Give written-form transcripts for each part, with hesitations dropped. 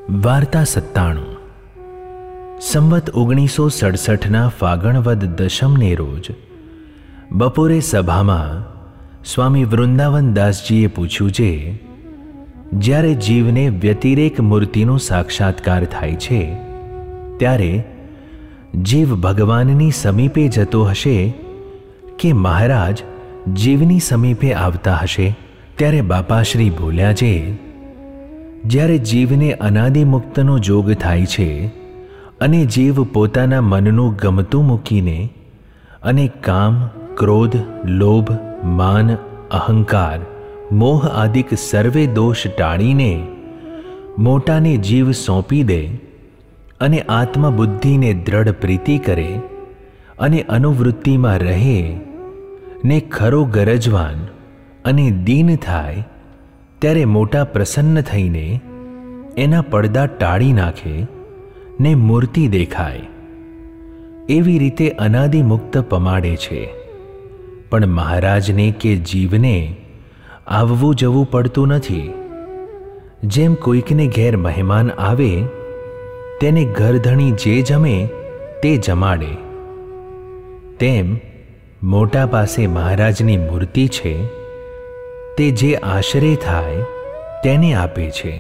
વાર્તા 97 સંવત 1967ના ફાગણ વદ દશમને રોજ બપોરે સભામાં સ્વામી વૃંદાવન દાસજીએ પૂછ્યું છે, જ્યારે જીવને વ્યતિરેક મૂર્તિનો સાક્ષાત્કાર થાય છે ત્યારે જીવ ભગવાનની સમીપે જતો હશે કે મહારાજ જીવની સમીપે આવતા હશે? ત્યારે બાપાશ્રી બોલ્યા છે, જ્યારે જીવને અનાદિમુક્તનો જોગ થાય છે અને જીવ પોતાના મનનું ગમતું મૂકીને અને કામ, ક્રોધ, લોભ, માન, અહંકાર, મોહ આદિક સર્વે દોષ ટાળીને મોટાને જીવ સોંપી દે અને આત્મબુદ્ધિને દ્રઢ પ્રીતિ કરે અને અનુવૃત્તિમાં રહે ને ખરો ગરજવાન અને દીન થાય, ત્યારે મોટા પ્રસન્ન થઈને એના પડદા ટાળી નાખે ને મૂર્તિ દેખાય. એવી રીતે અનાદિમુક્ત પમાડે છે. પણ મહારાજને કે જીવને આવવું જવું પડતું નથી. જેમ કોઈકને ઘેર મહેમાન આવે તેને ઘરધણી જે જમે તે જમાડે, તેમ મોટા પાસે મહારાજની મૂર્તિ છે તે જે આશરે થાય તેને આપે છે.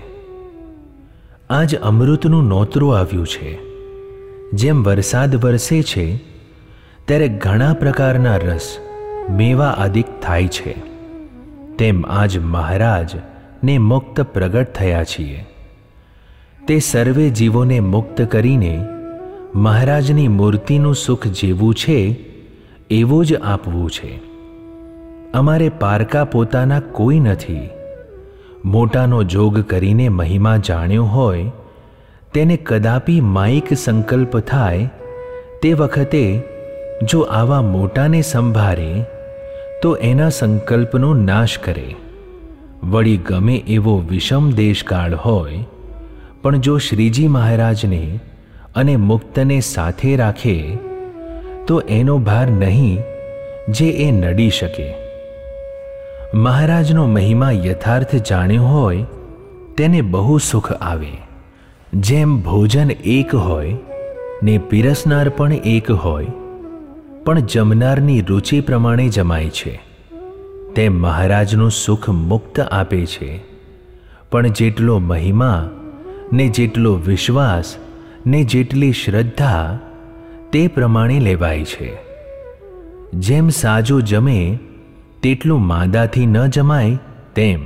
આજ અમૃતનું નોતરું આવ્યું છે. જેમ વરસાદ વરસે છે ત્યારે ઘણા પ્રકારના રસ, મેવા આદિક થાય છે, તેમ આજ મહારાજ ને મુક્ત પ્રગટ થયા છીએ. તે સર્વે જીવોને મુક્ત કરીને મહારાજની મૂર્તિનું સુખ જેવું છે એવું જ આપવું છે. અમારે પારકા પોતાના કોઈ નથી. મોટાનો જોગ કરીને મહિમા જાણ્યો હોય તેને કદાપી માયિક સંકલ્પ થાય તે વખતે જો આવા મોટાને સંભાળે તો એના સંકલ્પનો નાશ કરે. વળી ગમે એવો વિષમ દેશકાળ હોય પણ જો શ્રીજી મહારાજને અને મુક્તને સાથે રાખે તો એનો ભાર નહીં જે એ નડી શકે. મહારાજનો મહિમા યથાર્થ જાણ્યો હોય તેને બહુ સુખ આવે. જેમ ભોજન એક હોય ને પીરસનાર પણ એક હોય પણ જમનારની રુચિ પ્રમાણે જમાય છે, તેમ મહારાજનું સુખ મુક્ત આપે છે. પણ જેટલો મહિમા ને જેટલો વિશ્વાસ ને જેટલી શ્રદ્ધા તે પ્રમાણે લેવાય છે. જેમ સાજો જમે તેટલું માંદાથી ન જમાય તેમ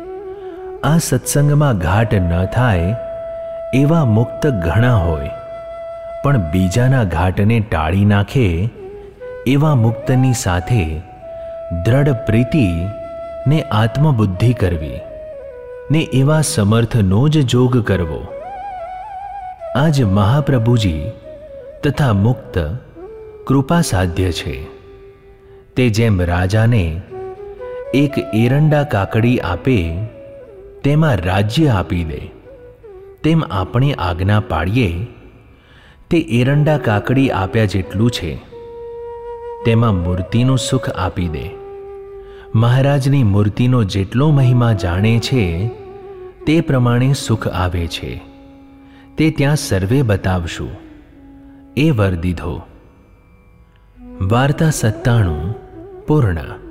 આ સત્સંગમાં ઘાટ ન થાય એવા મુક્ત ઘણા હોય, પણ બીજાના ઘાટને ટાળી નાખે એવા મુક્તની સાથે દ્રઢ પ્રીતિ ને આત્મબુદ્ધિ કરવી ને એવા સમર્થનો જ જોગ કરવો. આજ મહાપ્રભુજી તથા મુક્ત કૃપા સાધ્ય છે. તે જેમ રાજાને એક એરંડા કાકડી આપે તેમાં રાજ્ય આપી દે, તેમ આપણે આજ્ઞા પાડીએ તે એરંડા કાકડી આપ્યા જેટલું છે તેમાં મૂર્તિનું સુખ આપી દે. મહારાજની મૂર્તિનો જેટલો મહિમા જાણે છે તે પ્રમાણે સુખ આવે છે તે ત્યાં સર્વે બતાવશું. એ વર દીધો. વાર્તા 97 પૂર્ણ.